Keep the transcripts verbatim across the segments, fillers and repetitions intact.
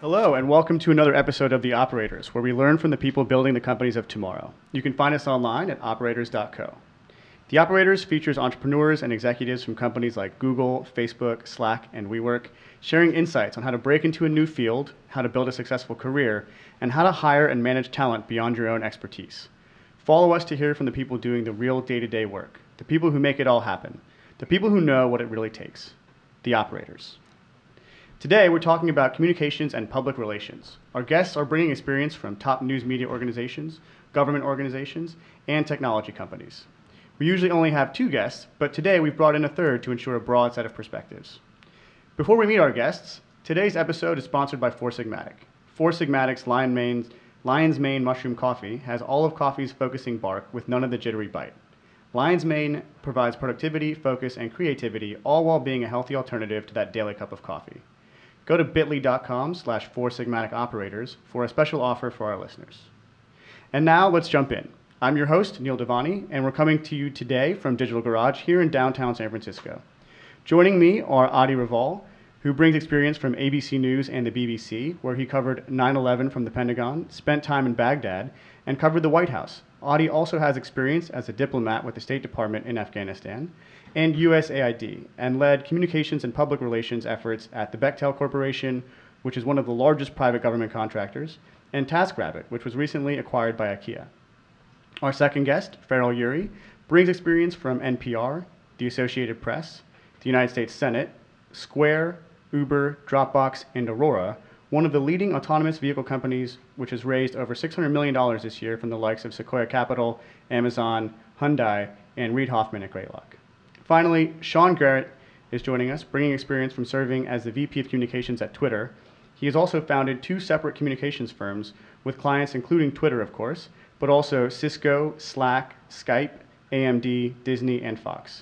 Hello, and welcome to another episode of The Operators, where we learn from the people building the companies of tomorrow. You can find us online at operators dot co. The Operators features entrepreneurs and executives from companies like Google, Facebook, Slack, and WeWork, sharing insights on how to break into a new field, how to build a successful career, and how to hire and manage talent beyond your own expertise. Follow us to hear from the people doing the real day-to-day work, the people who make it all happen, the people who know what it really takes, the Operators. Today, we're talking about communications and public relations. Our guests are bringing experience from top news media organizations, government organizations, and technology companies. We usually only have two guests, but today we've brought in a third to ensure a broad set of perspectives. Before we meet our guests, today's episode is sponsored by Four Sigmatic. Four Sigmatic's Lion Mane's, Lion's Mane Mushroom Coffee has all of coffee's focusing bark with none of the jittery bite. Lion's Mane provides productivity, focus, and creativity, all while being a healthy alternative to that daily cup of coffee. Go to bit dot l y dot com slash four sigmatic operators for a special offer for our listeners. And now let's jump in. I'm your host, Neil Devani, and we're coming to you today from Digital Garage here in downtown San Francisco. Joining me are Adi Raval, who brings experience from A B C News and the B B C, where he covered nine eleven from the Pentagon, spent time in Baghdad, and covered the White House. Adi also has experience as a diplomat with the State Department in Afghanistan and U S A I D, and led communications and public relations efforts at the Bechtel Corporation, which is one of the largest private government contractors, and TaskRabbit, which was recently acquired by IKEA. Our second guest, Farrell Uri, brings experience from N P R, the Associated Press, the United States Senate, Square, Uber, Dropbox, and Aurora, one of the leading autonomous vehicle companies, which has raised over six hundred million dollars this year from the likes of Sequoia Capital, Amazon, Hyundai, and Reid Hoffman at Greylock. Finally, Sean Garrett is joining us, bringing experience from serving as the V P of Communications at Twitter. He has also founded two separate communications firms with clients including Twitter, of course, but also Cisco, Slack, Skype, A M D, Disney, and Fox.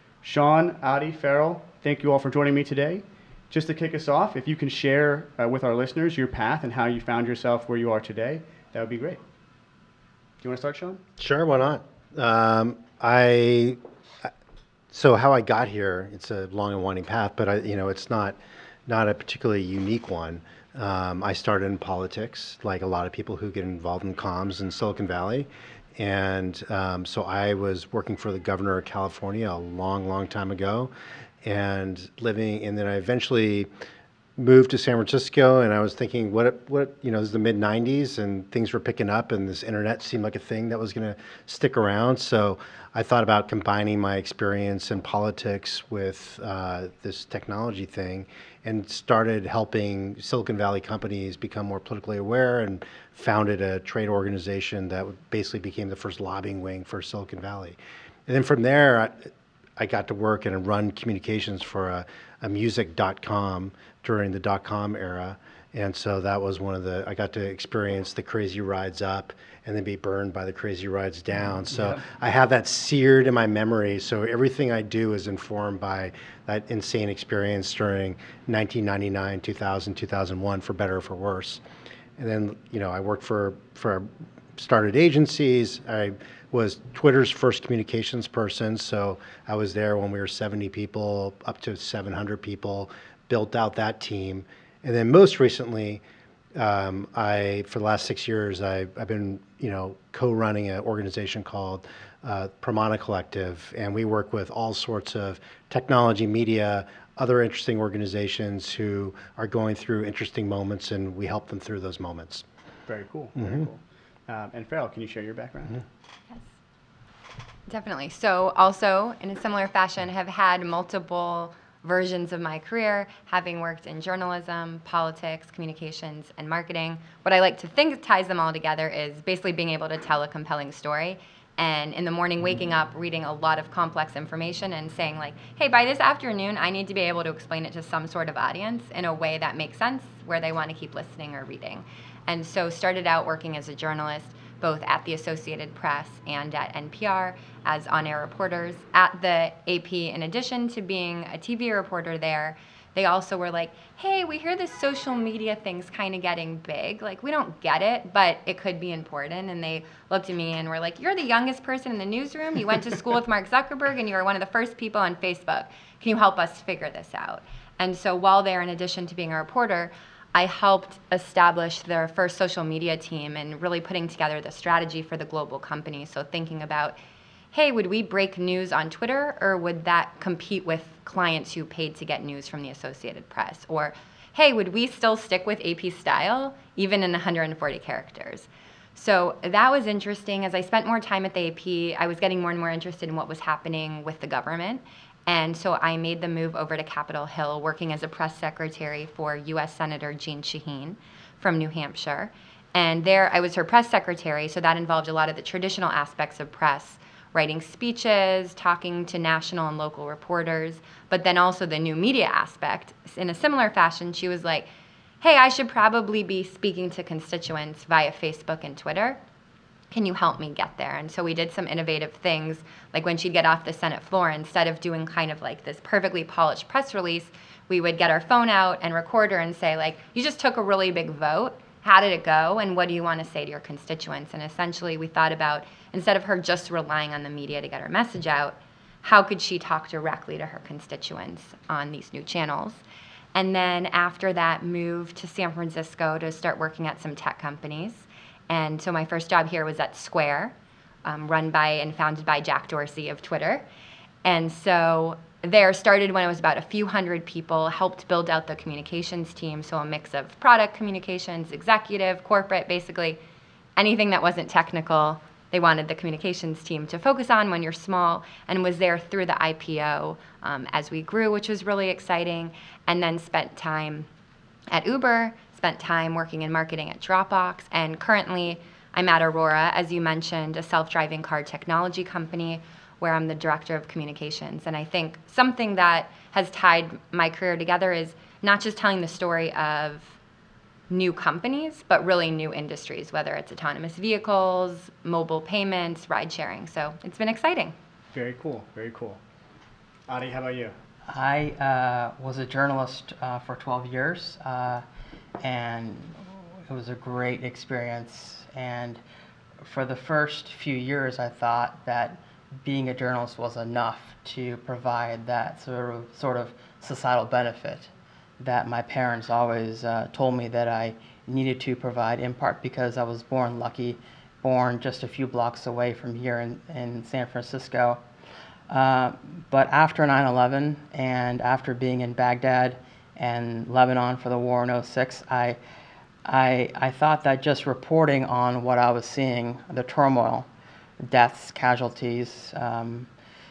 Sean, Adi, Farrell, thank you all for joining me today. Just to kick us off, if you can share uh, with our listeners your path and how you found yourself where you are today, that would be great. Do you want to start, Sean? Sure, why not? Um, I... So how I got here, it's a long and winding path, but I, you know, it's not not a particularly unique one. Um, I started in politics, like a lot of people who get involved in comms in Silicon Valley. And um, so I was working for the governor of California a long, long time ago, and living, and then I eventually moved to San Francisco, and I was thinking, what, what, you know, this is the mid nineties, and things were picking up, and this internet seemed like a thing that was going to stick around. So I thought about combining my experience in politics with uh, this technology thing, and started helping Silicon Valley companies become more politically aware, and founded a trade organization that basically became the first lobbying wing for Silicon Valley. And then from there, I, I got to work and run communications for a, a music dot com during the dot-com era. And so that was one of the, I got to experience the crazy rides up and then be burned by the crazy rides down. So yeah. I have that seared in my memory. So everything I do is informed by that insane experience during nineteen ninety-nine, two thousand, two thousand one, for better or for worse. And then, you know, I worked for, for started agencies. I was Twitter's first communications person. So I was there when we were seventy people, up to seven hundred people, built out that team. And then most recently, um, I, for the last six years, I, I've been, you know, co-running an organization called uh, Pramana Collective, and we work with all sorts of technology, media, other interesting organizations who are going through interesting moments, and we help them through those moments. Very cool. Mm-hmm. Very cool. Um, and Farrell, can you share your background? Mm-hmm. Yes. Definitely. So also, in a similar fashion, have had multiple versions of my career, having worked in journalism, politics, communications, and marketing. What I like to think ties them all together is basically being able to tell a compelling story. And in the morning, waking up, reading a lot of complex information and saying like, hey, by this afternoon, I need to be able to explain it to some sort of audience in a way that makes sense, where they want to keep listening or reading. And so started out working as a journalist, both at the Associated Press and at N P R as on-air reporters. At the A P, in addition to being a T V reporter there, they also were like, hey, we hear this social media thing's kind of getting big. Like, we don't get it, but it could be important. And they looked at me and were like, you're the youngest person in the newsroom. You went to school with Mark Zuckerberg, and you were one of the first people on Facebook. Can you help us figure this out? And so while there, in addition to being a reporter, I helped establish their first social media team and really putting together the strategy for the global company. So thinking about, hey, would we break news on Twitter, or would that compete with clients who paid to get news from the Associated Press? Or, hey, would we still stick with A P style, even in one hundred forty characters? So that was interesting. As I spent more time at the A P, I was getting more and more interested in what was happening with the government. And so I made the move over to Capitol Hill, working as a press secretary for U S Senator Jeanne Shaheen from New Hampshire. And there I was her press secretary, so that involved a lot of the traditional aspects of press, writing speeches, talking to national and local reporters, but then also the new media aspect. In a similar fashion, she was like, hey, I should probably be speaking to constituents via Facebook and Twitter. Can you help me get there? And so we did some innovative things, like when she'd get off the Senate floor, instead of doing kind of like this perfectly polished press release, we would get our phone out and record her and say, like, you just took a really big vote. How did it go? And what do you want to say to your constituents? And essentially we thought about, instead of her just relying on the media to get her message out, how could she talk directly to her constituents on these new channels? And then after that, moved to San Francisco to start working at some tech companies. And so my first job here was at Square, um, run by and founded by Jack Dorsey of Twitter. And so there started when it was about a few hundred people, helped build out the communications team, so a mix of product communications, executive, corporate, basically anything that wasn't technical. They wanted the communications team to focus on when you're small, and was there through the I P O um, as we grew, which was really exciting, and then spent time at Uber, spent time working in marketing at Dropbox, and currently I'm at Aurora, as you mentioned, a self-driving car technology company where I'm the director of communications. And I think something that has tied my career together is not just telling the story of new companies, but really new industries, whether it's autonomous vehicles, mobile payments, ride sharing. So it's been exciting. Very cool, very cool. Adi, how about you? I uh, was a journalist uh, for twelve years, uh, and it was a great experience. And for the first few years, I thought that being a journalist was enough to provide that sort of, sort of societal benefit that my parents always uh, told me that I needed to provide, in part because I was born lucky, born just a few blocks away from here in, in San Francisco. Uh, but after nine eleven and after being in Baghdad and Lebanon for the war in oh six, I, I, I thought that just reporting on what I was seeing, the turmoil, deaths, casualties, um,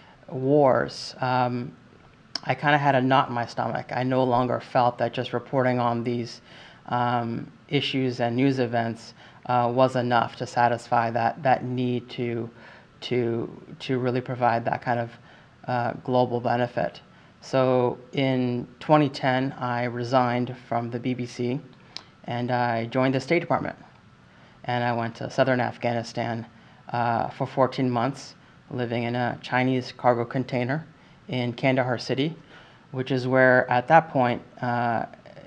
wars, um, I kind of had a knot in my stomach. I no longer felt that just reporting on these um, issues and news events uh, was enough to satisfy that, that need to, to, to really provide that kind of uh, global benefit. So in twenty ten, I resigned from the B B C and I joined the State Department. And I went to southern Afghanistan uh, for fourteen months, living in a Chinese cargo container in Kandahar City, which is where, at that point, uh,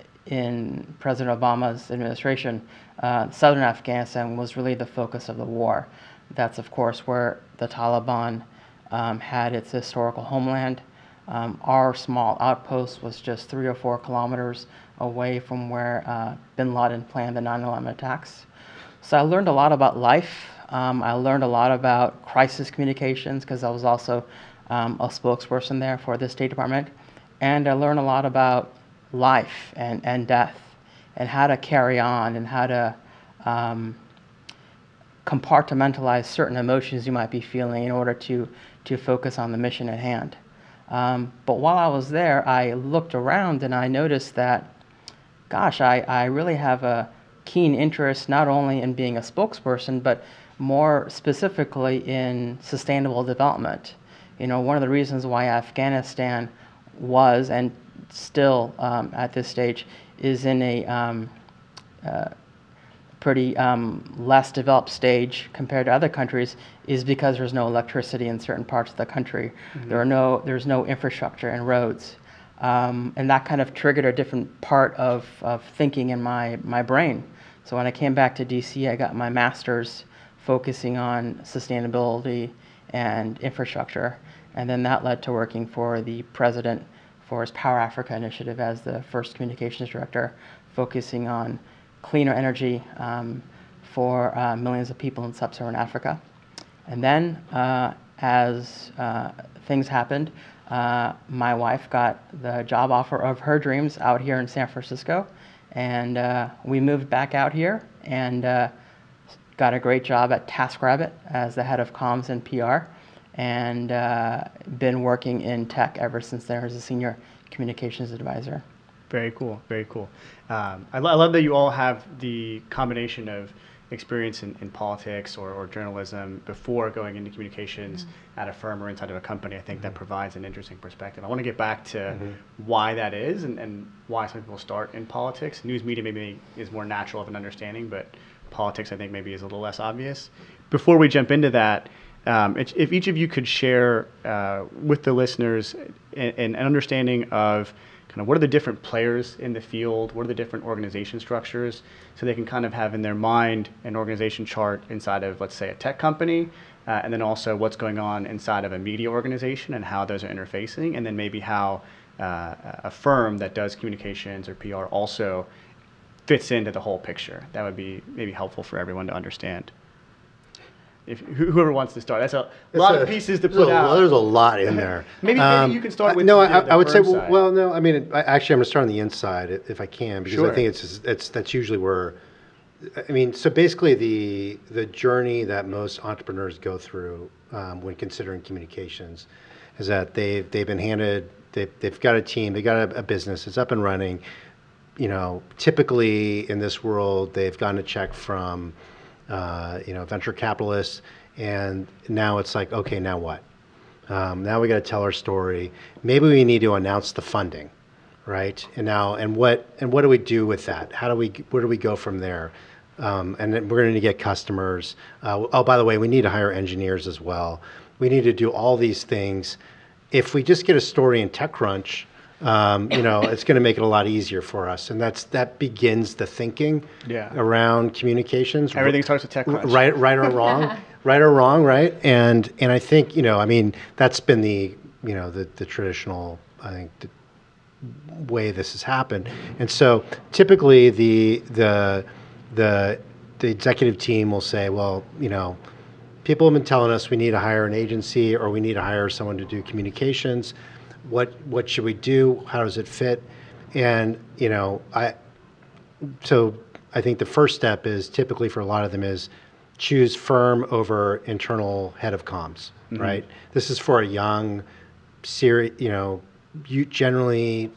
in President Obama's administration, uh, southern Afghanistan was really the focus of the war. That's, of course, where the Taliban um, had its historical homeland. Um, our small outpost was just three or four kilometers away from where uh, bin Laden planned the nine eleven attacks. So I learned a lot about life. Um, I learned a lot about crisis communications because I was also um, a spokesperson there for the State Department. And I learned a lot about life and, and death and how to carry on and how to um, compartmentalize certain emotions you might be feeling in order to, to focus on the mission at hand. Um, but while I was there, I looked around and I noticed that, gosh, I, I really have a keen interest not only in being a spokesperson, but more specifically in sustainable development. You know, one of the reasons why Afghanistan was and still um, at this stage is in a um, uh, pretty um, less developed stage compared to other countries is because there's no electricity in certain parts of the country. Mm-hmm. There are no, there's no infrastructure and roads. Um, and that kind of triggered a different part of, of thinking in my, my brain. So when I came back to D C, I got my master's focusing on sustainability and infrastructure. And then that led to working for the president for his Power Africa initiative as the first communications director focusing on cleaner energy um, for uh, millions of people in sub-Saharan Africa. And then, uh, as uh, things happened, uh, my wife got the job offer of her dreams out here in San Francisco, and uh, we moved back out here and uh, got a great job at TaskRabbit as the head of comms and P R, and uh, been working in tech ever since then as a senior communications advisor. Very cool, very cool. Um, I, lo- I love that you all have the combination of experience in, in politics or, or journalism before going into communications mm-hmm. at a firm or inside of a company. I think mm-hmm. that provides an interesting perspective. I want to get back to mm-hmm. why that is and, and why some people start in politics. News media maybe is more natural of an understanding, but politics I think maybe is a little less obvious. Before we jump into that, um, if, if each of you could share uh, with the listeners an, an understanding of kind of what are the different players in the field, what are the different organization structures, so they can kind of have in their mind an organization chart inside of, let's say, a tech company, uh, and then also what's going on inside of a media organization and how those are interfacing, and then maybe how uh, a firm that does communications or P R also fits into the whole picture. That would be maybe helpful for everyone to understand. If whoever wants to start, that's a It's lot a, of pieces to there's put a, out. There's a lot in there. maybe, Um, maybe you can start with no. the, I, the I would say, firm well, side. well, no. I mean, I, actually, I'm going to start on the inside if if I can, because Sure. I think it's it's that's usually where. I mean, so basically, the the journey that most entrepreneurs go through um, when considering communications is that they've they've been handed they've they've got a team, they got a, a business, it's up and running. You know, typically in this world, they've gotten a check from uh, you know venture capitalists. And now it's like, okay, now what? Um, now we got to tell our story. Maybe we need to announce the funding, right? And now, and what, and what do we do with that? How do we, where do we go from there? Um, and then we're going to get customers. Uh, oh, by the way, we need to hire engineers as well. We need to do all these things. If we just get a story in TechCrunch, um, you know, it's going to make it a lot easier for us. And that's that begins the thinking Yeah. around communications. Everything starts with TechCrunch. Right, right or wrong, right or wrong, right? And and I think you know, I mean, that's been the you know the the traditional, I think, the way this has happened. And so typically the the the the executive team will say, well, you know, people have been telling us we need to hire an agency or we need to hire someone to do communications. What what should we do? How does it fit? And you know, I so I think the first step is typically for a lot of them is choose firm over internal head of comms, mm-hmm. right? This is for a young, seri- you know, you generally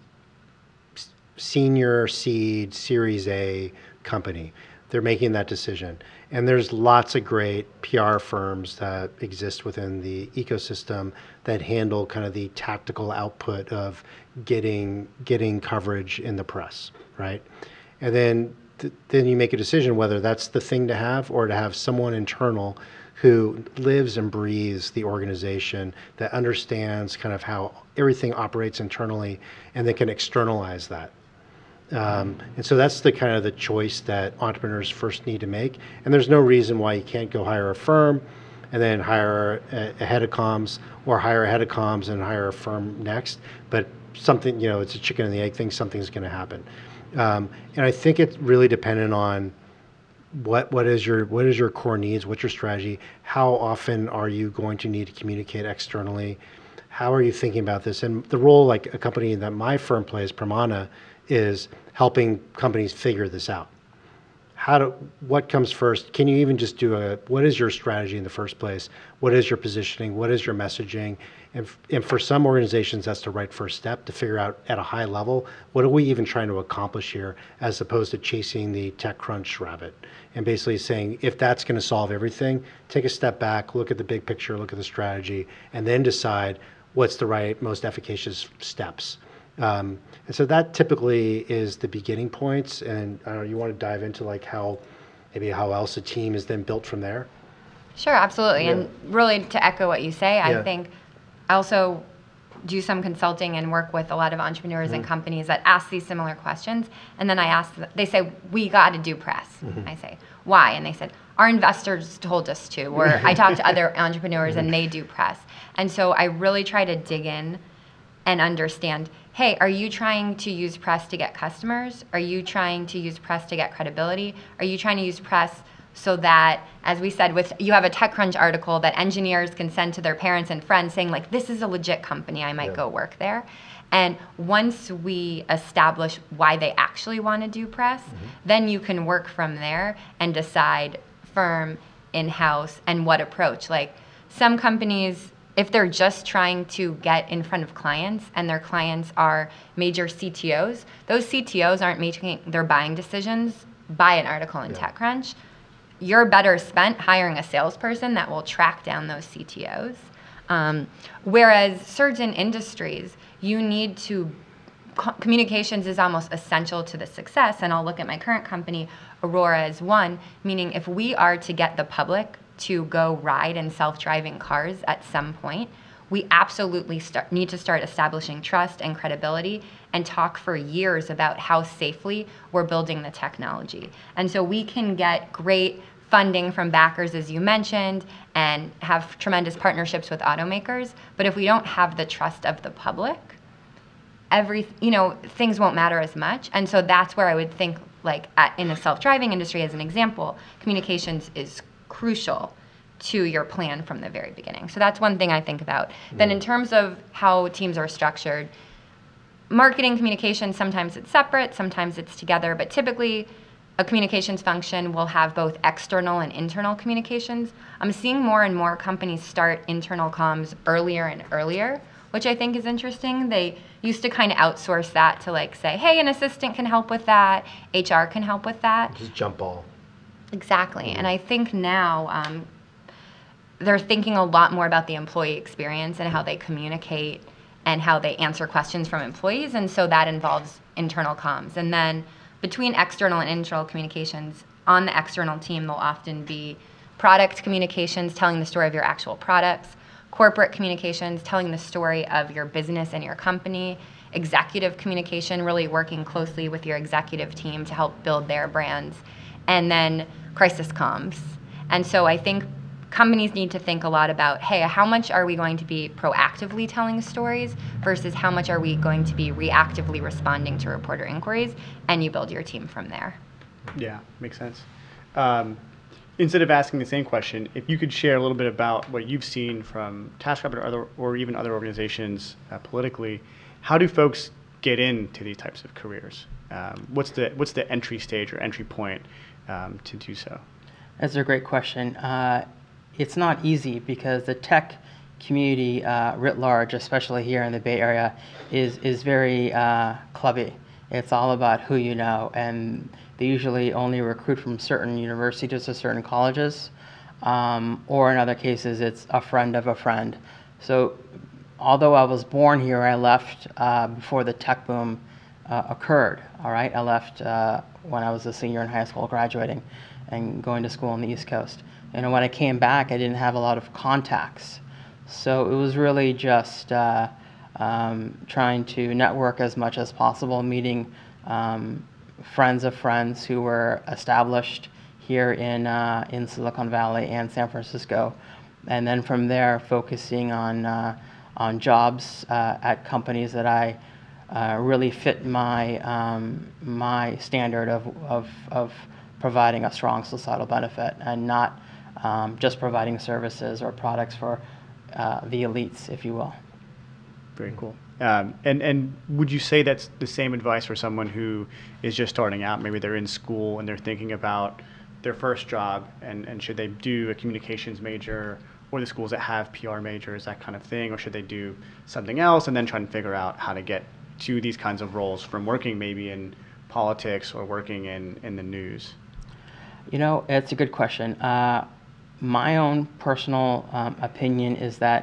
s- senior seed Series A company. They're making that decision. And there's lots of great P R firms that exist within the ecosystem that handle kind of the tactical output of getting getting coverage in the press, right? And then th- then you make a decision whether that's the thing to have or to have someone internal who lives and breathes the organization, that understands kind of how everything operates internally and then can externalize that. Um, and so that's the kind of the choice that entrepreneurs first need to make. And there's no reason why you can't go hire a firm and then hire a, a head of comms, or hire a head of comms and hire a firm next. But something, you know, it's a chicken and the egg thing, something's going to happen. Um, and I think it's really dependent on what what is your what is your core needs, what's your strategy, how often are you going to need to communicate externally, how are you thinking about this? And the role, like a company that my firm plays, Pramana, is helping companies figure this out. How do, what comes first? Can you even just do a, what is your strategy in the first place? What is your positioning? What is your messaging? And, f- and for some organizations, that's the right first step to figure out at a high level, what are we even trying to accomplish here, as opposed to chasing the TechCrunch rabbit. And basically saying, if that's going to solve everything, take a step back, look at the big picture, look at the strategy, and then decide what's the right, most efficacious steps. Um, and so that typically is the beginning points. And I don't know, you want to dive into like how, maybe how else a team is then built from there? Sure, absolutely. Yeah. And really to echo what you say, Yeah. I think I also do some consulting and work with a lot of entrepreneurs Mm-hmm. and companies that ask these similar questions. And then I ask, them, they say, we got to do press. Mm-hmm. I say, why? And they said, our investors told us to. Or I talk to other entrepreneurs and they do press. And so I really try to dig in and understand, hey, are you trying to use press to get customers? Are you trying to use press to get credibility? Are you trying to use press so that, as we said, with you have a TechCrunch article that engineers can send to their parents and friends saying, like, this is a legit company, I might Yeah. go work there. And once we establish why they actually want to do press, mm-hmm. then you can work from there and decide firm, in-house, and what approach. Like, some companies, if they're just trying to get in front of clients and their clients are major C T Os, those C T Os aren't making their buying decisions by an article in Yeah. TechCrunch. You're better spent hiring a salesperson that will track down those C T Os. Um, whereas certain industries, you need to, co- communications is almost essential to the success. And I'll look at my current company, Aurora, as one, meaning if we are to get the public to go ride in self-driving cars at some point, we absolutely start, need to start establishing trust and credibility and talk for years about how safely we're building the technology. And so we can get great funding from backers, as you mentioned, and have tremendous partnerships with automakers. But if we don't have the trust of the public, every, you know, things won't matter as much. And so that's where I would think, like, at, in the self-driving industry, as an example, communications is crucial to your plan from the very beginning. So that's one thing I think about. Mm. Then in terms of how teams are structured, marketing communications, sometimes it's separate, sometimes it's together, but typically a communications function will have both external and internal communications. I'm seeing more and more companies start internal comms earlier and earlier, which I think is interesting. They used to kind of outsource that to, like, say, hey, an assistant can help with that, H R can help with that. Just jump ball. Exactly. Mm-hmm. And I think now um, they're thinking a lot more about the employee experience and how they communicate and how they answer questions from employees. And so that involves internal comms. And then between external and internal communications, on the external team, there'll often be product communications, telling the story of your actual products, corporate communications, telling the story of your business and your company, executive communication, really working closely with your executive team to help build their brands, and then crisis comms. And so I think companies need to think a lot about, hey, how much are we going to be proactively telling stories versus how much are we going to be reactively responding to reporter inquiries, and you build your team from there. Yeah, makes sense. Um, instead of asking the same question, if you could share a little bit about what you've seen from TaskRabbit or, other, or even other organizations uh, politically, how do folks get into these types of careers? Um, what's the what's the entry stage or entry point um, to do so? That's a great question. Uh, It's not easy because the tech community uh, writ large, especially here in the Bay Area, is is very uh, clubby. It's all about who you know, and they usually only recruit from certain universities or certain colleges, um, or in other cases, it's a friend of a friend. So, although I was born here, I left uh, before the tech boom uh, occurred. All right, I left uh, when I was a senior in high school, graduating, and going to school on the East Coast. And when I came back, I didn't have a lot of contacts. So it was really just uh, um, trying to network as much as possible, meeting um, friends of friends who were established here in, uh, in Silicon Valley and San Francisco. And then from there, focusing on, uh, on jobs uh, at companies that I uh, really fit my, um, my standard of, of, of providing a strong societal benefit, and not Um, just providing services or products for uh, the elites, if you will. Very cool. Um, and, and would you say that's the same advice for someone who is just starting out? Maybe they're in school and they're thinking about their first job, and, and should they do a communications major, or the schools that have P R majors, that kind of thing, or should they do something else and then try and figure out how to get to these kinds of roles from working maybe in politics or working in, in the news? You know, it's a good question. Uh, My own personal um, opinion is that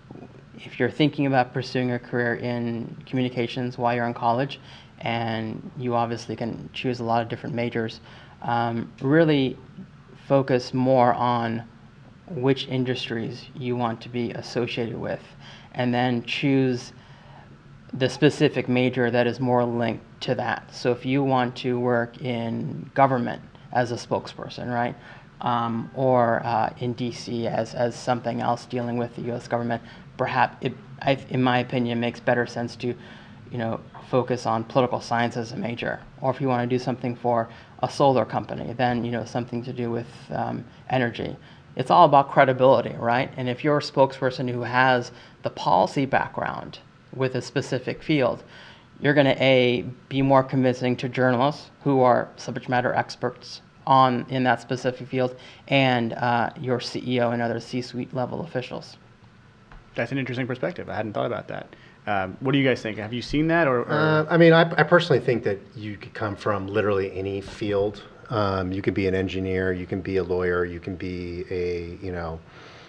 if you're thinking about pursuing a career in communications while you're in college, and you obviously can choose a lot of different majors, um, really focus more on which industries you want to be associated with, and then choose the specific major that is more linked to that. So if you want to work in government as a spokesperson, right? um, or uh, in D C as, as something else dealing with the U S government, perhaps it, I, in my opinion, makes better sense to, you know, focus on political science as a major. Or if you want to do something for a solar company, then, you know, something to do with um, energy. It's all about credibility, right? And if you're a spokesperson who has the policy background with a specific field, you're going to, A, be more convincing to journalists who are subject matter experts on in that specific field, and uh, your C E O and other C-suite level officials. That's an interesting perspective. I hadn't thought about that. Um, what do you guys think? Have you seen that? Or, or? Uh, I mean, I, I personally think that you could come from literally any field. Um, you can be an engineer, you can be a lawyer, you can be a, you know,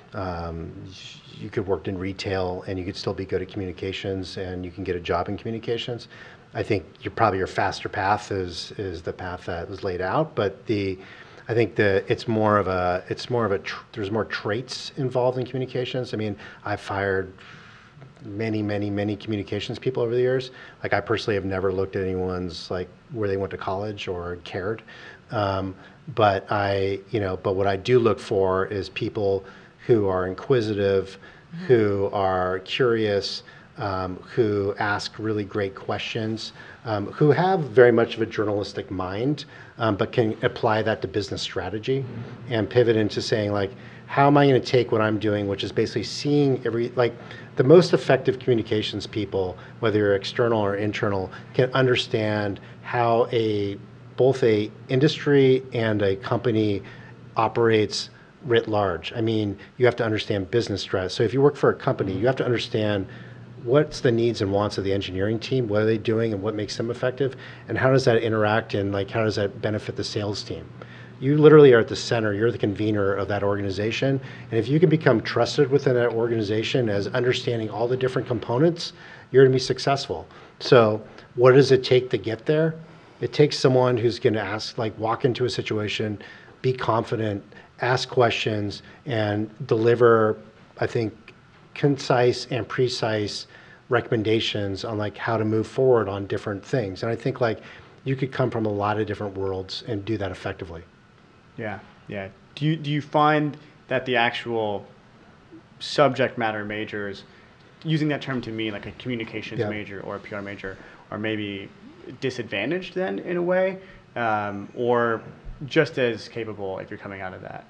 um, you could work in retail and you could still be good at communications and you can get a job in communications. I think you're probably your faster path is is the path that was laid out, but the I think the it's more of a it's more of a tr- there's more traits involved in communications. I mean, I've hired many, many, many communications people over the years. Like I personally have never looked at anyone's like where they went to college or cared. Um, but I, you know, but what I do look for is people who are inquisitive, mm-hmm. who are curious, um, who ask really great questions, um, who have very much of a journalistic mind, um, but can apply that to business strategy mm-hmm. and pivot into saying like, how am I going to take what I'm doing, which is basically seeing every, like the most effective communications people, whether you're external or internal, can understand how a both a industry and a company operates writ large. I mean, you have to understand business stress. So if you work for a company, you have to understand what's the needs and wants of the engineering team, what are they doing and what makes them effective, and how does that interact and like how does that benefit the sales team? You literally are at the center, you're the convener of that organization, and if you can become trusted within that organization as understanding all the different components, you're gonna be successful. So what does it take to get there? It takes someone who's gonna ask, like walk into a situation, be confident, ask questions, and deliver, I think, concise and precise recommendations on like how to move forward on different things. And I think like you could come from a lot of different worlds and do that effectively. Yeah, yeah. Do you do you find that the actual subject matter majors, using that term to mean like a communications yeah. major or a P R major, are maybe disadvantaged then in a way, um, or just as capable if you're coming out of that?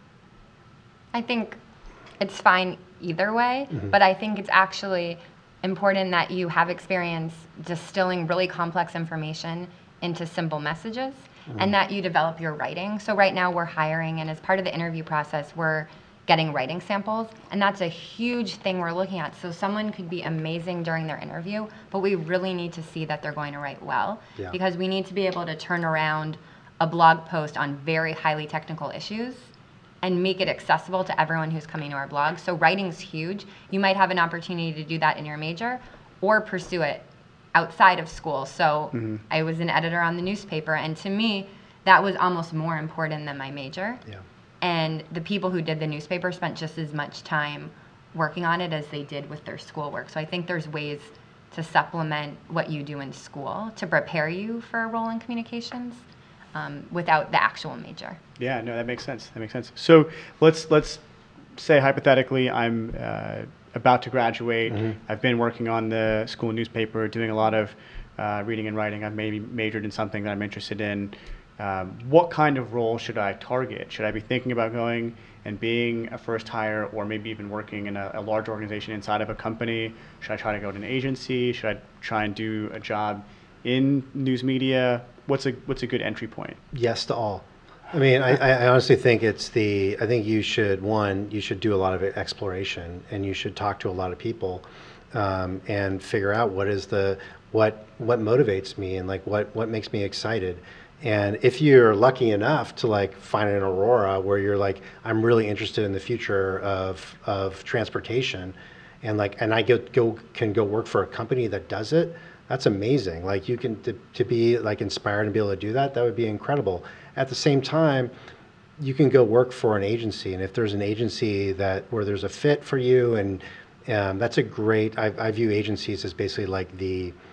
I think it's fine either way, mm-hmm. but I think it's actually important that you have experience distilling really complex information into simple messages. Mm-hmm. And that you develop your writing. So right now we're hiring, and as part of the interview process, we're getting writing samples, and that's a huge thing we're looking at. So someone could be amazing during their interview, but we really need to see that they're going to write well, yeah. because we need to be able to turn around a blog post on very highly technical issues and make it accessible to everyone who's coming to our blog. So writing's huge. You might have an opportunity to do that in your major or pursue it outside of school. So mm-hmm. I was an editor on the newspaper, and to me, that was almost more important than my major. Yeah. And the people who did the newspaper spent just as much time working on it as they did with their schoolwork. So I think there's ways to supplement what you do in school to prepare you for a role in communications um, without the actual major. Yeah, no, that makes sense. That makes sense. So let's let's say hypothetically I'm uh, about to graduate. Mm-hmm. I've been working on the school newspaper, doing a lot of uh, reading and writing. I've maybe majored in something that I'm interested in. Um, what kind of role should I target? Should I be thinking about going and being a first hire, or maybe even working in a, a large organization inside of a company? Should I try to go to an agency? Should I try and do a job in news media? What's a what's a good entry point? Yes to all. I mean, I, I honestly think it's the, I think you should, one, you should do a lot of exploration, and you should talk to a lot of people um, and figure out what is the, what what motivates me and like what, what makes me excited. And if you're lucky enough to like find an Aurora where you're like, I'm really interested in the future of, of transportation, and like, and I go, go can go work for a company that does it, that's amazing. Like you can, to, to be like inspired and be able to do that, that would be incredible. At the same time, you can go work for an agency, and if there's an agency that where there's a fit for you, and um, that's a great, I, I view agencies as basically like the,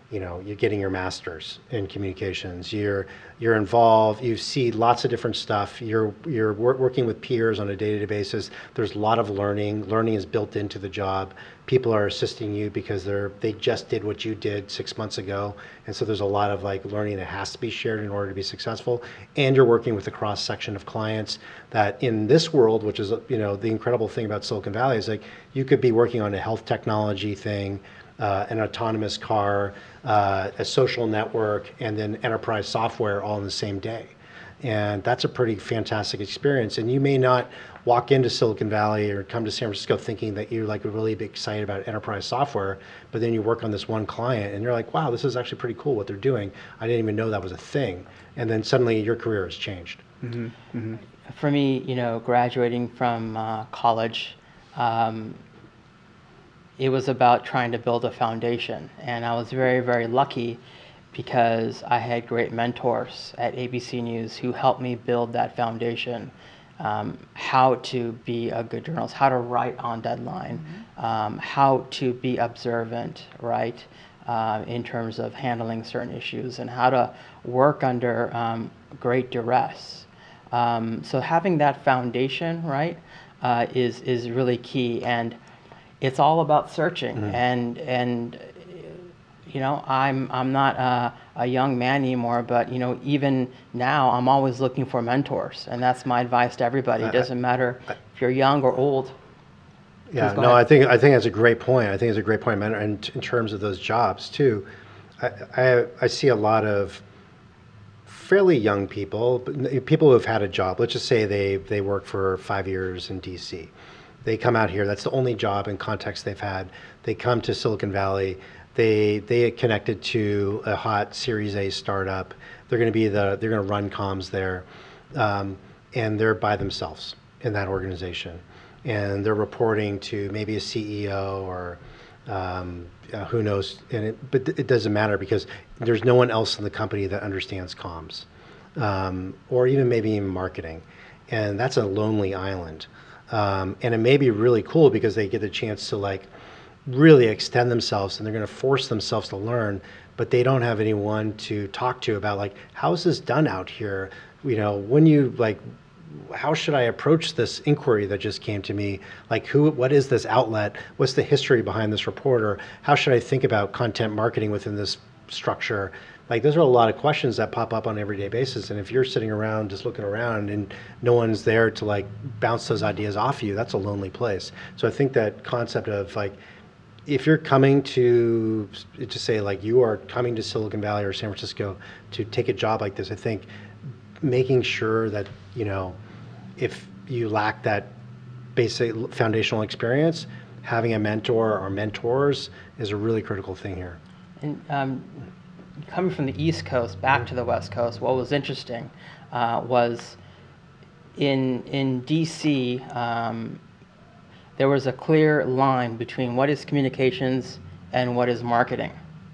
you know, you're getting your master's in communications. You're you're involved. You see lots of different stuff. You're you're wor- working with peers on a day-to-day basis. There's a lot of learning. Learning is built into the job. People are assisting you because they're they just did what you did six months ago, and so there's a lot of like learning that has to be shared in order to be successful. And you're working with a cross section of clients that in this world, which is you know the incredible thing about Silicon Valley is like you could be working on a health technology thing. Uh, an autonomous car, uh, a social network, and then enterprise software all in the same day. And that's a pretty fantastic experience. And you may not walk into Silicon Valley or come to San Francisco thinking that you're like really be excited about enterprise software, but then you work on this one client and you're like, wow, this is actually pretty cool what they're doing. I didn't even know that was a thing. And then suddenly your career has changed. Mm-hmm. Mm-hmm. For me, you know, graduating from uh, college, um, it was about trying to build a foundation. And I was very, very lucky because I had great mentors at A B C News who helped me build that foundation. Um, how to be a good journalist, how to write on deadline, mm-hmm. um, how to be observant, right, uh, in terms of handling certain issues, and how to work under um, great duress. Um, so having that foundation, right, uh, is is really key. And it's all about searching, mm-hmm. and and you know I'm I'm not a, a young man anymore, but you know even now I'm always looking for mentors, and that's my advice to everybody. It doesn't matter I, if you're young or old. Yeah, no, ahead. I think I think that's a great point. I think it's a great point, and in, in terms of those jobs too, I, I I see a lot of fairly young people, people who have had a job. Let's just say they they work for five years in D C. They come out here. That's the only job and context they've had. They come to Silicon Valley. They they get connected to a hot Series A startup. They're going to be the they're going to run comms there, um, and they're by themselves in that organization, and they're reporting to maybe a C E O or um, uh, who knows. And it, but it doesn't matter because there's no one else in the company that understands comms, um, or even maybe even marketing, and that's a lonely island. Um, and it may be really cool because they get a chance to like really extend themselves and they're going to force themselves to learn, but they don't have anyone to talk to about like, how is this done out here? You know, when you like, how should I approach this inquiry that just came to me? Like who, what is this outlet? What's the history behind this reporter? How should I think about content marketing within this structure? Like those are a lot of questions that pop up on an everyday basis. And if you're sitting around just looking around and no one's there to like bounce those ideas off you, that's a lonely place. So I think that concept of like, if you're coming to, to say like you are coming to Silicon Valley or San Francisco to take a job like this, I think making sure that, you know, if you lack that basic foundational experience, having a mentor or mentors is a really critical thing here. And um, coming from the East Coast back to the West Coast, what was interesting uh, was in in D C, um, there was a clear line between what is communications and what is marketing.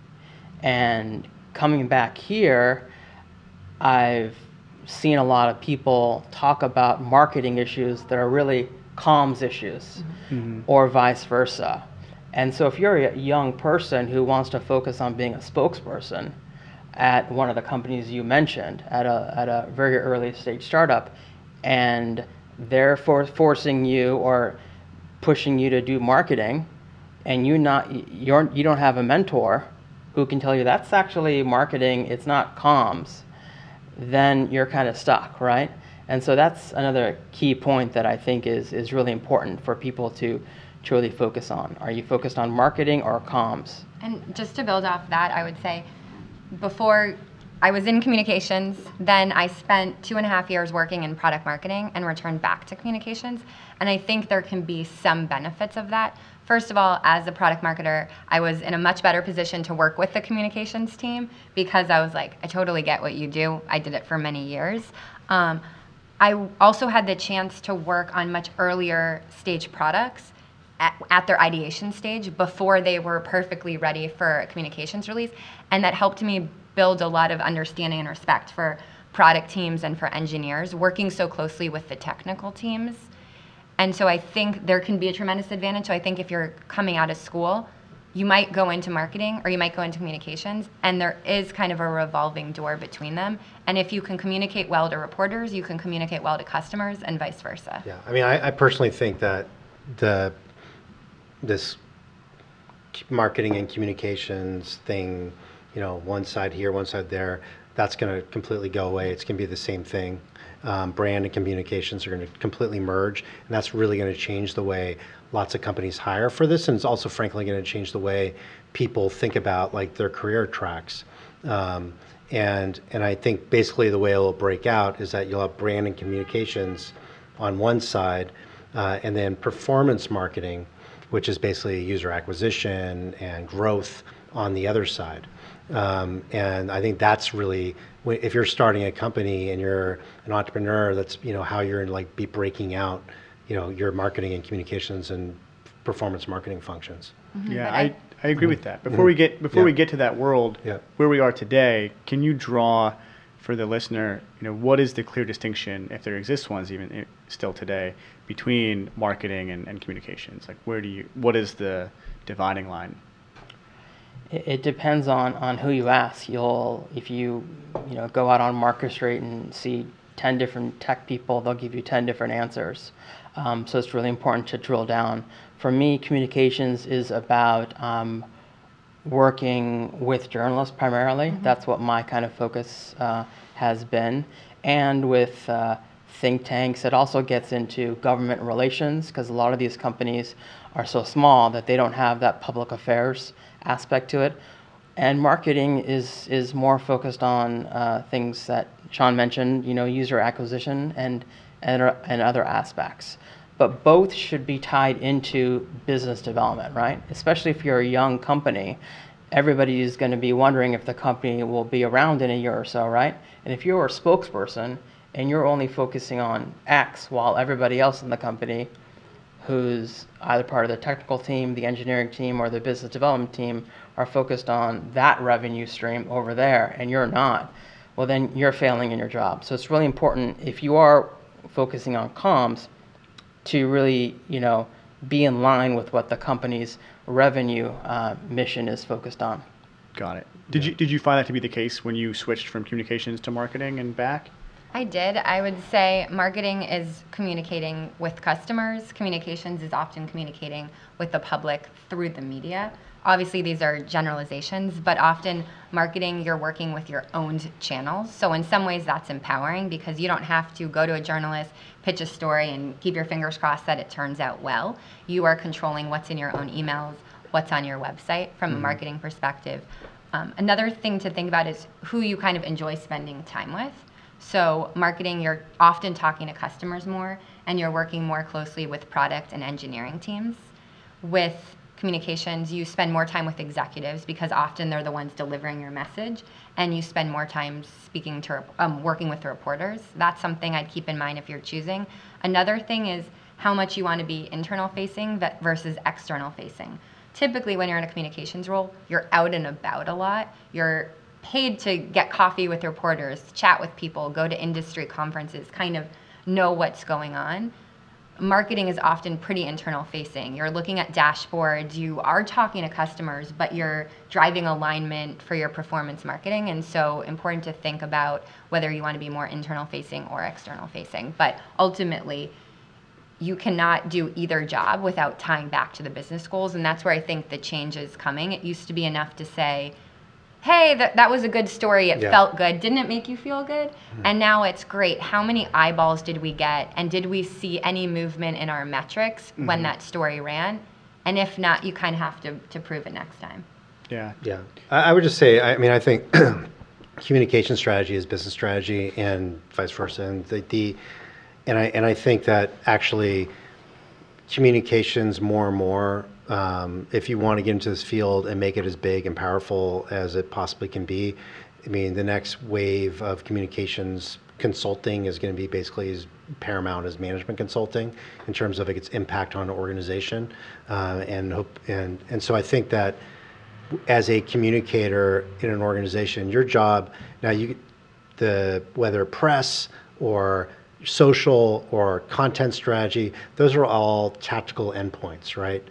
And coming back here, I've seen a lot of people talk about marketing issues that are really comms issues, mm-hmm. or vice versa. And so if you're a young person who wants to focus on being a spokesperson at one of the companies you mentioned, at a at a very early stage startup, and they're for, forcing you or pushing you to do marketing, and you not you're you don't have a mentor who can tell you that's actually marketing, it's not comms, then you're kind of stuck, right? And so that's another key point that I think is is really important for people to truly focus on. Are you focused on marketing or comms? And just to build off that, I would say before I was in communications, then I spent two and a half years working in product marketing and returned back to communications. And I think there can be some benefits of that. First of all, as a product marketer, I was in a much better position to work with the communications team because I was like, I totally get what you do. I did it for many years. Um, I also had the chance to work on much earlier stage products at, at their ideation stage before they were perfectly ready for a communications release. And that helped me build a lot of understanding and respect for product teams and for engineers, working so closely with the technical teams. And so I think there can be a tremendous advantage. So I think if you're coming out of school, you might go into marketing or you might go into communications, and there is kind of a revolving door between them. And if you can communicate well to reporters, you can communicate well to customers, and vice versa. Yeah, I mean, I, I personally think that the this marketing and communications thing, you know, one side here, one side there, that's going to completely go away. It's going to be the same thing. Um, brand and communications are going to completely merge, and that's really going to change the way lots of companies hire for this, and it's also frankly going to change the way people think about like their career tracks. Um, and and I think basically the way it'll break out is that you'll have brand and communications on one side, uh, and then performance marketing, which is basically user acquisition and growth, on the other side. Um, and I think that's really, if you're starting a company and you're an entrepreneur, that's, you know, how you're like be breaking out, you know, your marketing and communications and performance marketing functions. Mm-hmm. Yeah, But I, I- I agree with that. Before we get before we Yeah. get to that world Yeah. where we are today, can you draw for the listener, you know, what is the clear distinction, if there exists ones even i- still today, between marketing and, and communications? Like, where do you, what is the dividing line? It, it depends on, on who you ask. You'll, if you, you know, go out on Market Street and see ten different tech people, they'll give you ten different answers. Um, so it's really important to drill down. For me, communications is about um, working with journalists primarily. That's what my kind of focus uh, has been. And with uh, think tanks, it also gets into government relations, because a lot of these companies are so small that they don't have that public affairs aspect to it. And marketing is is more focused on uh, things that Sean mentioned, you know, user acquisition and and, and other aspects. But both should be tied into business development, right? Especially if you're a young company, everybody is going to be wondering if the company will be around in a year or so, right? And if you're a spokesperson and you're only focusing on X while everybody else in the company, who's either part of the technical team, the engineering team, or the business development team, are focused on that revenue stream over there, and you're not, well, then you're failing in your job. So it's really important, if you are focusing on comms, to really, you know, be in line with what the company's revenue uh, mission is focused on. Got it. Did you did you find that to be the case when you switched from communications to marketing and back? I did. I would say marketing is communicating with customers. Communications is often communicating with the public through the media. Obviously, these are generalizations, but often marketing, you're working with your owned channels. So in some ways, that's empowering, because you don't have to go to a journalist, pitch a story, and keep your fingers crossed that it turns out well. You are controlling what's in your own emails, what's on your website from mm-hmm. a marketing perspective. Um, another thing to think about is who you kind of enjoy spending time with. So marketing, you're often talking to customers more, and you're working more closely with product and engineering teams. With communications, you spend more time with executives, because often they're the ones delivering your message, and you spend more time speaking to, um, working with the reporters. That's something I'd keep in mind if you're choosing. Another thing is how much you want to be internal facing versus external facing. Typically, when you're in a communications role, you're out and about a lot. You're paid to get coffee with reporters, chat with people, go to industry conferences, kind of know what's going on. Marketing is often pretty internal facing. You're looking at dashboards, you are talking to customers, but you're driving alignment for your performance marketing. And so important to think about whether you want to be more internal facing or external facing. But ultimately, you cannot do either job without tying back to the business goals. And that's where I think the change is coming. It used to be enough to say, hey, that, that was a good story, it Yeah. felt good. Didn't it make you feel good? Mm-hmm. And now it's great. How many eyeballs did we get? And did we see any movement in our metrics mm-hmm. when that story ran? And if not, you kind of have to, to prove it next time. Yeah. Yeah. I, I would just say, I mean, I think communication strategy is business strategy and vice versa. And the, the and I and I think that actually communications more and more, Um, if you want to get into this field and make it as big and powerful as it possibly can be, I mean, the next wave of communications consulting is going to be basically as paramount as management consulting in terms of its impact on an organization. Uh, and hope and and so I think that as a communicator in an organization, your job now you the whether press or social or content strategy, those are all tactical endpoints, right?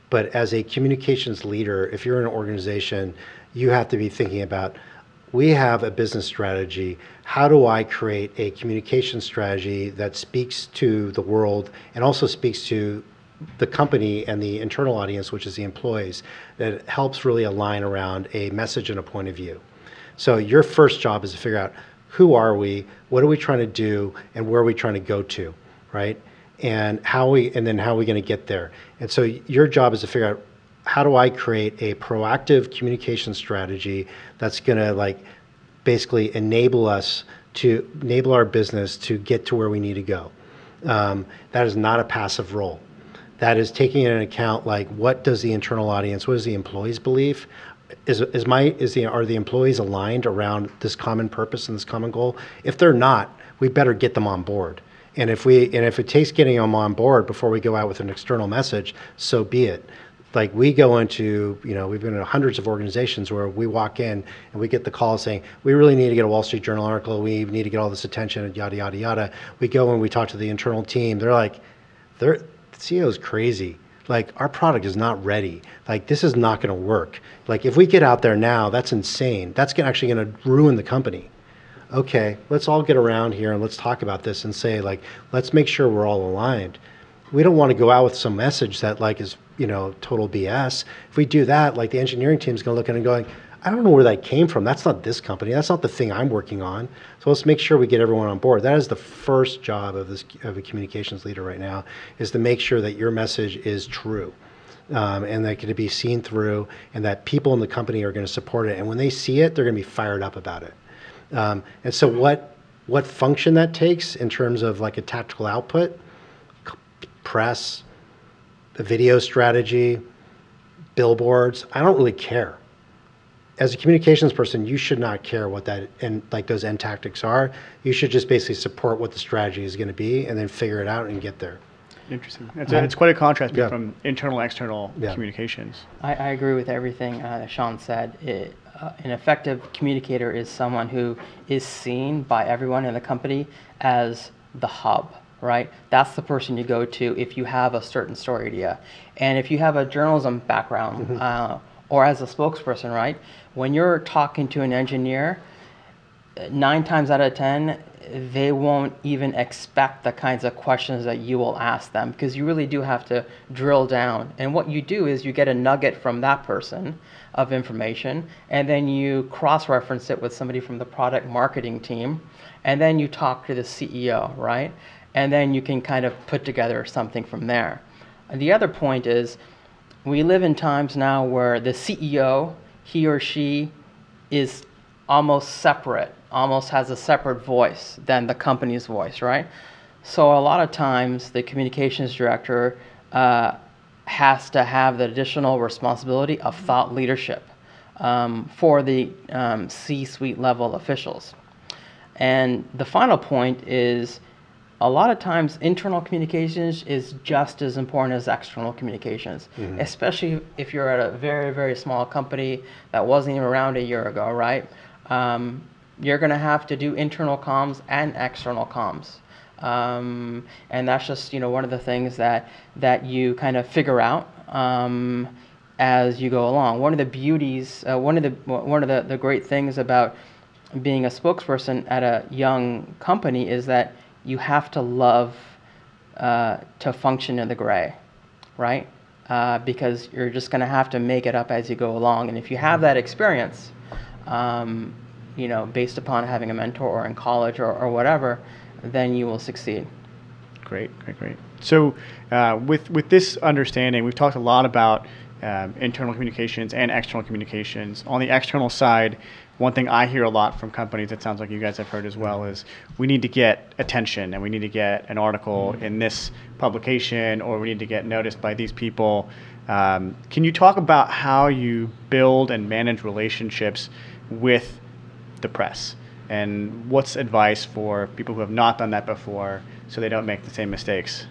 But as a communications leader, if you're in an organization, you have to be thinking about, we have a business strategy. How do I create a communication strategy that speaks to the world and also speaks to the company and the internal audience, which is the employees, that helps really align around a message and a point of view? So your first job is to figure out, who are we, what are we trying to do, and where are we trying to go to, right? And how we, and then how are we going to get there? And so your job is to figure out, how do I create a proactive communication strategy that's going to like basically enable us to enable our business to get to where we need to go. Um, that is not a passive role. That is taking into account, like, what does the internal audience, what does the employees believe? Is, is my, is the, are the employees aligned around this common purpose and this common goal? If they're not, we better get them on board. And if we, and if it takes getting them on board before we go out with an external message, so be it. Like, we go into, you know, we've been in hundreds of organizations where we walk in and we get the call saying, we really need to get a Wall Street Journal article, we need to get all this attention, and yada, yada, yada. We go and we talk to the internal team. They're like, they're, the C E O's crazy. Like, our product is not ready. Like, this is not going to work. Like, if we get out there now, that's insane. That's gonna, actually going to ruin the company. Okay, let's all get around here and let's talk about this and say, like, let's make sure we're all aligned. We don't want to go out with some message that, like, is, you know, total B S. If we do that, like, the engineering team's going to look at it and going, I don't know where that came from. That's not this company. That's not the thing I'm working on. So let's make sure we get everyone on board. That is the first job of this, of a communications leader right now, is to make sure that your message is true. Um, and that can be seen through, and that people in the company are going to support it. And when they see it, they're going to be fired up about it. Um, and so what, what function that takes in terms of, like, a tactical output, press, the video strategy, billboards, I don't really care. As a communications person, you should not care what that, and like those end tactics are. You should just basically support what the strategy is going to be and then figure it out and get there. Interesting. It's, a, it's quite a contrast Yeah. from internal and external Yeah. communications. I, I agree with everything uh, that Sean said. It, uh, an effective communicator is someone who is seen by everyone in the company as the hub, right? That's the person you go to if you have a certain story idea. And if you have a journalism background, mm-hmm. uh, or as a spokesperson, right? When you're talking to an engineer, nine times out of ten, they won't even expect the kinds of questions that you will ask them, because you really do have to drill down. And what you do is you get a nugget from that person of information, and then you cross-reference it with somebody from the product marketing team, and then you talk to the C E O, right? And then you can kind of put together something from there. And the other point is, we live in times now where the C E O, he or she, is almost separate, almost has a separate voice than the company's voice, right? So a lot of times the communications director uh, has to have the additional responsibility of thought leadership um, for the um, C-suite level officials. And the final point is, a lot of times internal communications is just as important as external communications, mm-hmm. especially if you're at a very, very small company that wasn't even around a year ago, right? Um, you're going to have to do internal comms and external comms. Um, and that's just, you know, one of the things that, that you kind of figure out um, as you go along. One of the beauties, uh, one of the, one of the, the great things about being a spokesperson at a young company is that you have to love uh, to function in the gray, right? Uh, because you're just going to have to make it up as you go along. And if you have that experience, um, you know, based upon having a mentor or in college or, or whatever, then you will succeed. Great, great, great. So uh, with, with this understanding, we've talked a lot about um, internal communications and external communications. On the external side, one thing I hear a lot from companies, it sounds like you guys have heard as well, is we need to get attention and we need to get an article mm-hmm. in this publication, or we need to get noticed by these people. Um, can you talk about how you build and manage relationships with the press? And what's advice for people who have not done that before so they don't make the same mistakes?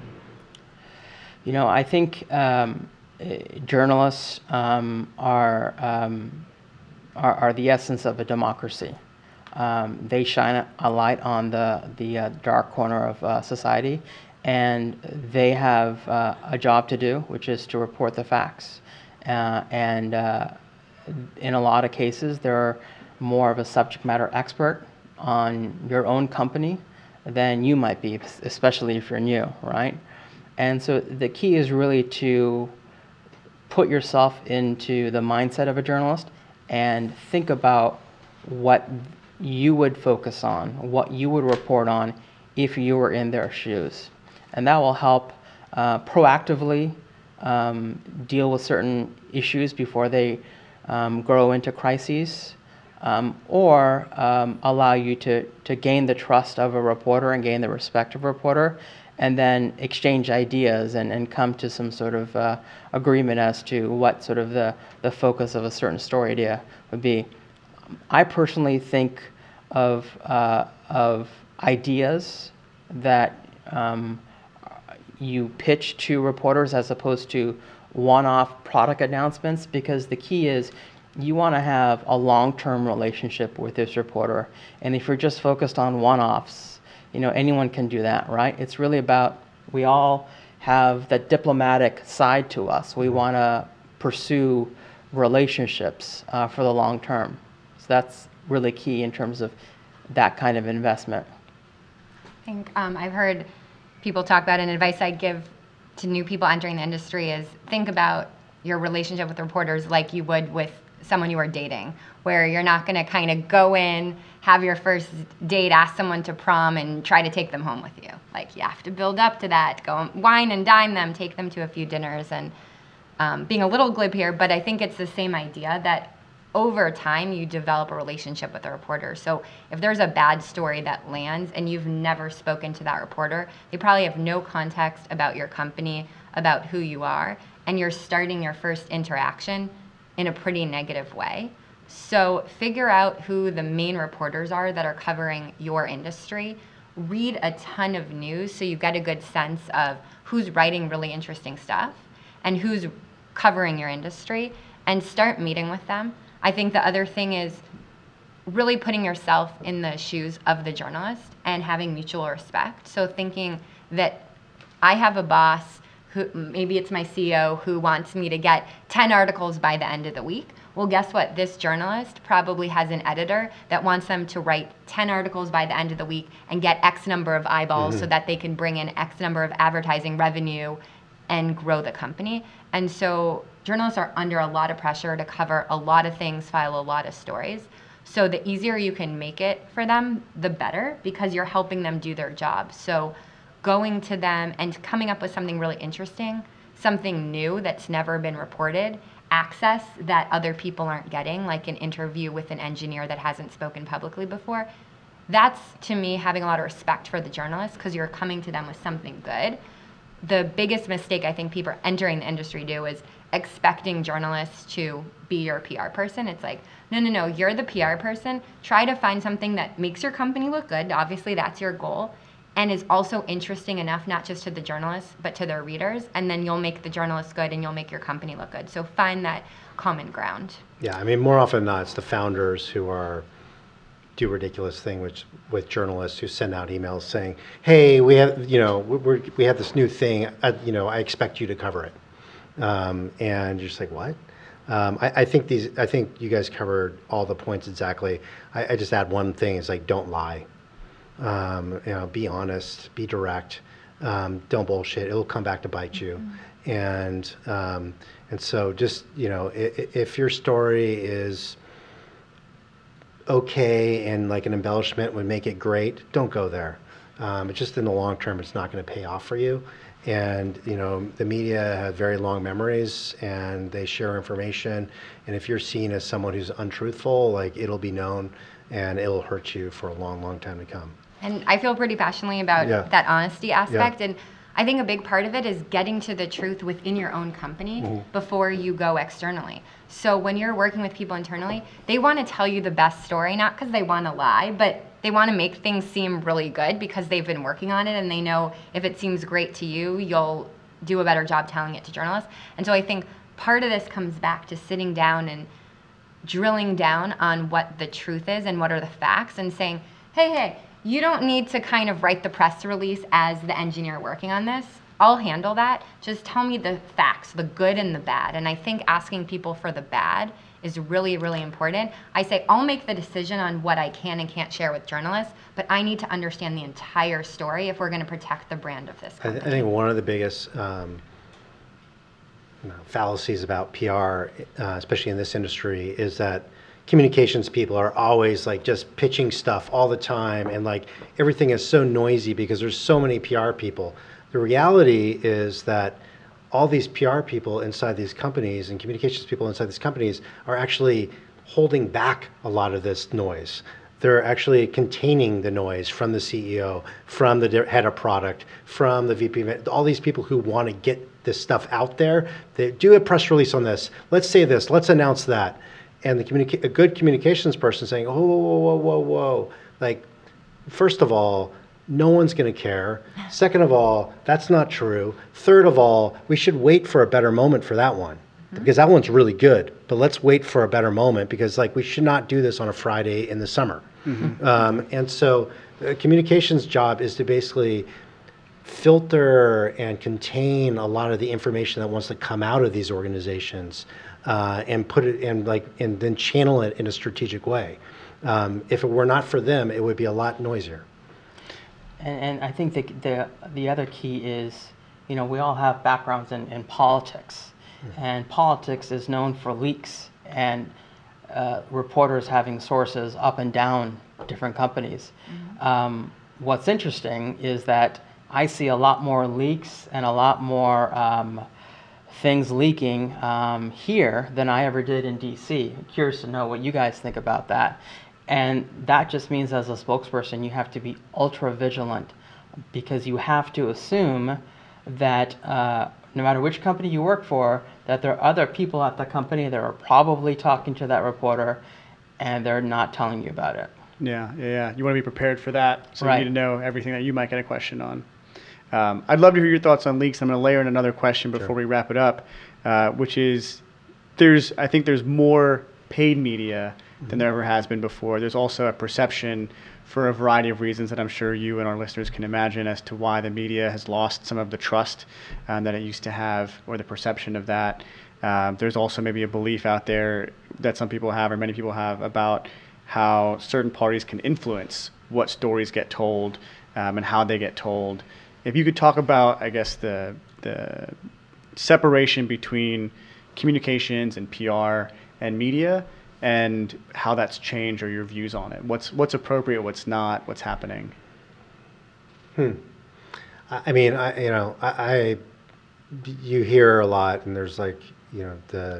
You know, I think um, journalists um, are... Um, Are, are the essence of a democracy. Um, they shine a light on the, the uh, dark corner of uh, society, and they have uh, a job to do, which is to report the facts. Uh, and uh, in a lot of cases, they're more of a subject matter expert on your own company than you might be, especially if you're new, right? And so the key is really to put yourself into the mindset of a journalist and think about what you would focus on, what you would report on if you were in their shoes. And that will help uh, proactively um, deal with certain issues before they um, grow into crises, um, or um, allow you to, to gain the trust of a reporter and gain the respect of a reporter, and then exchange ideas and, and come to some sort of uh, agreement as to what sort of the, the focus of a certain story idea would be. I personally think of, uh, of ideas that um, you pitch to reporters as opposed to one-off product announcements, because the key is you want to have a long-term relationship with this reporter. And if you're just focused on one-offs, you know, anyone can do that, right? It's really about, we all have that diplomatic side to us. We want to pursue relationships uh, for the long term. So that's really key in terms of that kind of investment. I think um, I've heard people talk about, and advice I'd give to new people entering the industry is think about your relationship with reporters like you would with someone you are dating, where you're not going to kind of go in, have your first date, ask someone to prom, and try to take them home with you. Like, you have to build up to that, go wine and dine them, take them to a few dinners, and um, being a little glib here, but I think it's the same idea that over time you develop a relationship with a reporter. So if there's a bad story that lands and you've never spoken to that reporter, they probably have no context about your company, about who you are, and you're starting your first interaction in a pretty negative way. So figure out who the main reporters are that are covering your industry. Read a ton of news so you get a good sense of who's writing really interesting stuff and who's covering your industry, and start meeting with them. I think the other thing is really putting yourself in the shoes of the journalist and having mutual respect. So thinking that I have a boss who, maybe it's my C E O, who wants me to get ten articles by the end of the week. Well, guess what? This journalist probably has an editor that wants them to write ten articles by the end of the week and get X number of eyeballs mm-hmm. so that they can bring in X number of advertising revenue and grow the company. And so journalists are under a lot of pressure to cover a lot of things, file a lot of stories. So the easier you can make it for them, the better, because you're helping them do their job. So going to them and coming up with something really interesting, something new that's never been reported, access that other people aren't getting, like an interview with an engineer that hasn't spoken publicly before, that's, to me, having a lot of respect for the journalist, because you're coming to them with something good. The biggest mistake I think people entering the industry do is expecting journalists to be your P R person. It's like, no, no, no, you're the P R person. Try to find something that makes your company look good. Obviously, that's your goal, and is also interesting enough, not just to the journalists, but to their readers. And then you'll make the journalists good and you'll make your company look good. So find that common ground. Yeah, I mean, more often than not, it's the founders who are do ridiculous thing which with journalists who send out emails saying, hey, we have, you know, we're, we have this new thing, uh, you know, I expect you to cover it. Um, and you're just like, what? Um, I, I think these, I think you guys covered all the points exactly. I, I just add one thing, it's like, don't lie. Um, you know, be honest, be direct, um, don't bullshit, it'll come back to bite you. Mm-hmm. And, um, and so just, you know, if, if your story is okay and like an embellishment would make it great, don't go there. Um, it's just in the long term, it's not going to pay off for you. And, you know, the media have very long memories and they share information. And if you're seen as someone who's untruthful, like, it'll be known and it'll hurt you for a long, long time to come. And I feel pretty passionately about yeah. that honesty aspect. Yeah. And I think a big part of it is getting to the truth within your own company mm-hmm. before you go externally. So when you're working with people internally, they want to tell you the best story, not because they want to lie, but they want to make things seem really good because they've been working on it and they know if it seems great to you, you'll do a better job telling it to journalists. And so I think part of this comes back to sitting down and drilling down on what the truth is and what are the facts and saying, hey, hey, you don't need to kind of write the press release as the engineer working on this. I'll handle that. Just tell me the facts, the good and the bad. And I think asking people for the bad is really, really important. I say I'll make the decision on what I can and can't share with journalists, but I need to understand the entire story if we're going to protect the brand of this I, company. th- I think one of the biggest um, you know, fallacies about P R, uh, especially in this industry, is that communications people are always like just pitching stuff all the time, and like everything is so noisy because there's so many P R people. The reality is that all these P R people inside these companies and communications people inside these companies are actually holding back a lot of this noise. They're actually containing the noise from the C E O, from the head of product, from the V P of, all these people who want to get this stuff out there. They do a press release on this. Let's say this. Let's announce that. And the communica- a good communications person saying, oh, whoa, whoa, whoa, whoa, whoa. Like, first of all, no one's going to care. Second of all, that's not true. Third of all, we should wait for a better moment for that one, mm-hmm. because that one's really good. But let's wait for a better moment, because like we should not do this on a Friday in the summer. Mm-hmm. Um, and so, uh, communications job is to basically filter and contain a lot of the information that wants to come out of these organizations, uh, and put it in like and then channel it in a strategic way. Um, if it were not for them, it would be a lot noisier. And, and I think the, the the other key is, you know, we all have backgrounds in, in politics, mm-hmm. and politics is known for leaks and uh, reporters having sources up and down different companies. Mm-hmm. Um, what's interesting is that I see a lot more leaks and a lot more um, things leaking um, here than I ever did in D C. I'm curious to know what you guys think about that. And that just means, as a spokesperson, you have to be ultra vigilant, because you have to assume that uh, no matter which company you work for, that there are other people at the company that are probably talking to that reporter, and they're not telling you about it. Yeah, yeah, yeah. You want to be prepared for that, so Right. you need to know everything that you might get a question on. Um, I'd love to hear your thoughts on leaks. I'm going to layer in another question before Sure. we wrap it up, uh, which is, there's I think there's more paid media than there ever has been before. There's also a perception, for a variety of reasons that I'm sure you and our listeners can imagine, as to why the media has lost some of the trust um, that it used to have, or the perception of that. Um, there's also maybe a belief out there that some people have, or many people have, about how certain parties can influence what stories get told um, and how they get told. If you could talk about, I guess, the the separation between communications and P R and media, and how that's changed, or your views on it. What's what's appropriate, what's not, what's happening? Hmm. I I mean, I you know, I, I you hear a lot, and there's like, you know, the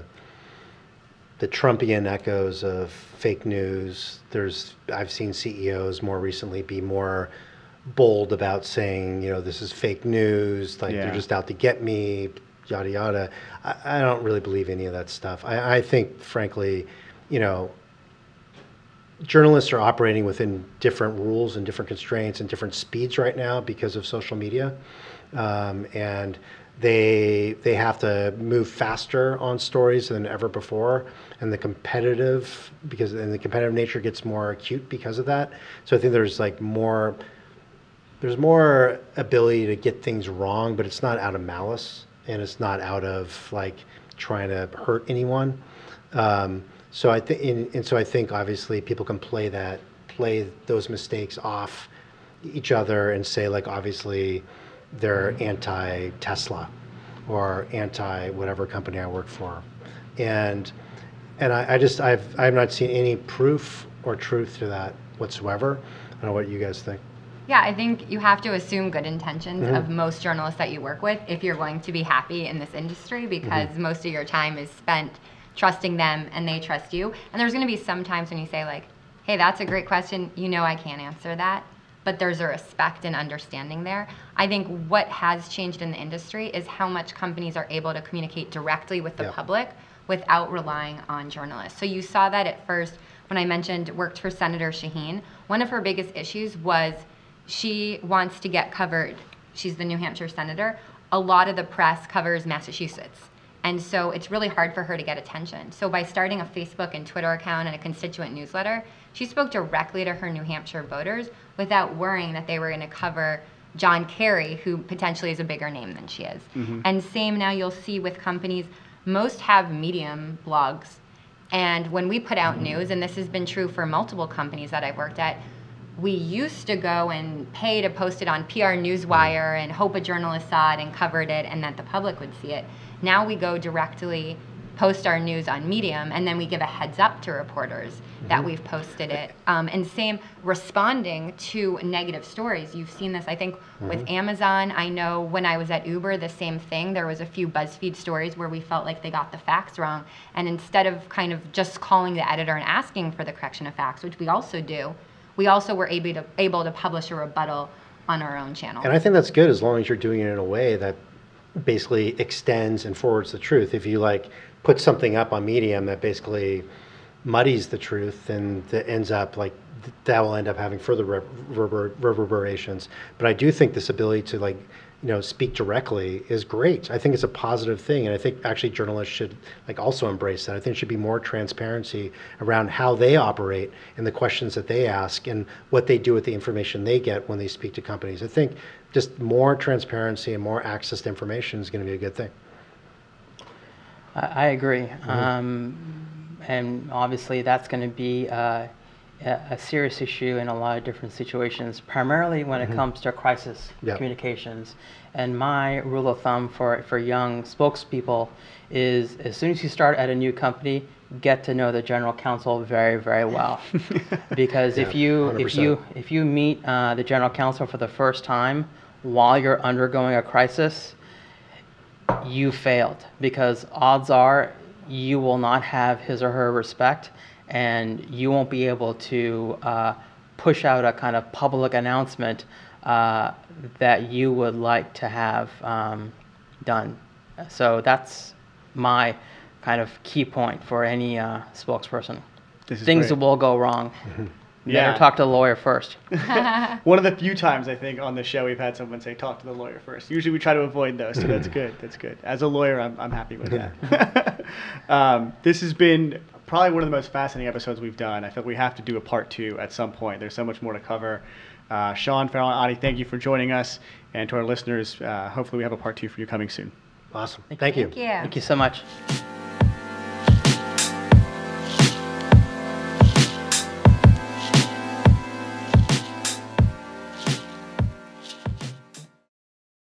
the Trumpian echoes of fake news. There's I've seen C E Os more recently be more bold about saying, you know, this is fake news, like Yeah. they're just out to get me, yada yada. I, I don't really believe any of that stuff. I, I think, frankly, you know, journalists are operating within different rules and different constraints and different speeds right now because of social media, um, and they they have to move faster on stories than ever before, and the competitive because and the competitive nature gets more acute because of that. So I think there's like more there's more ability to get things wrong, but it's not out of malice, and it's not out of like trying to hurt anyone. Um, So I think, and, and so I think obviously people can play that, play those mistakes off each other and say, like, obviously they're anti-Tesla or anti whatever company I work for, and and I, I just I've I've not seen any proof or truth to that whatsoever. I don't know what you guys think. Yeah, I think you have to assume good intentions Mm-hmm. of most journalists that you work with if you're going to be happy in this industry, because Mm-hmm. most of your time is spent trusting them and they trust you. And there's going to be some times when you say, like, hey, that's a great question. You know I can't answer that. But there's a respect and understanding there. I think what has changed in the industry is how much companies are able to communicate directly with the Yeah. public without relying on journalists. So you saw that at first when I mentioned worked for Senator Shaheen. One of her biggest issues was she wants to get covered. She's the New Hampshire senator. A lot of the press covers Massachusetts. And so it's really hard for her to get attention. So by starting a Facebook and Twitter account and a constituent newsletter, she spoke directly to her New Hampshire voters without worrying that they were going to cover John Kerry, who potentially is a bigger name than she is. Mm-hmm. And same now you'll see with companies, most have Medium blogs. And when we put out news, and this has been true for multiple companies that I've worked at, we used to go and pay to post it on P R Newswire and hope a journalist saw it and covered it and that the public would see it. Now we go directly, post our news on Medium, and then we give a heads up to reporters mm-hmm. that we've posted it. Um, and same, responding to negative stories. You've seen this, I think, mm-hmm. with Amazon. I know when I was at Uber, the same thing. There was a few BuzzFeed stories where we felt like they got the facts wrong. And instead of kind of just calling the editor and asking for the correction of facts, which we also do, we also were able to, able to publish a rebuttal on our own channel. And I think that's good as long as you're doing it in a way that basically extends and forwards the truth. If you like put something up on Medium that basically muddies the truth, and that ends up like that will end up having further rever- reverberations. But I do think this ability to like you know speak directly is great. I think it's a positive thing, and I think actually journalists should like also embrace that. I think there should be more transparency around how they operate and the questions that they ask and what they do with the information they get when they speak to companies. I think just more transparency and more access to information is going to be a good thing. I, I agree, mm-hmm. um, and obviously that's going to be uh, a, a serious issue in a lot of different situations, primarily when mm-hmm. it comes to crisis yep. communications. And my rule of thumb for, for young spokespeople is as soon as you start at a new company, get to know the general counsel very, very well. Because yeah, if you one hundred percent. if you if you meet uh, the general counsel for the first time while you're undergoing a crisis, you failed, because odds are you will not have his or her respect, and you won't be able to uh, push out a kind of public announcement uh, that you would like to have um, done. So that's my kind of key point for any uh, spokesperson. Things great. will go wrong. Mm-hmm. Yeah. Better talk to the lawyer first. One of the few times I think on the show we've had someone say talk to the lawyer first. Usually we try to avoid those, so that's good. That's good. As a lawyer, I'm I'm happy with that. um, this has been probably one of the most fascinating episodes we've done. I feel like we have to do a part two at some point. There's so much more to cover. Uh, Sean, Farrell, and Adi, thank you for joining us, and to our listeners, uh, hopefully we have a part two for you coming soon. Awesome. Thank, thank you. Thank you. Thank you so much.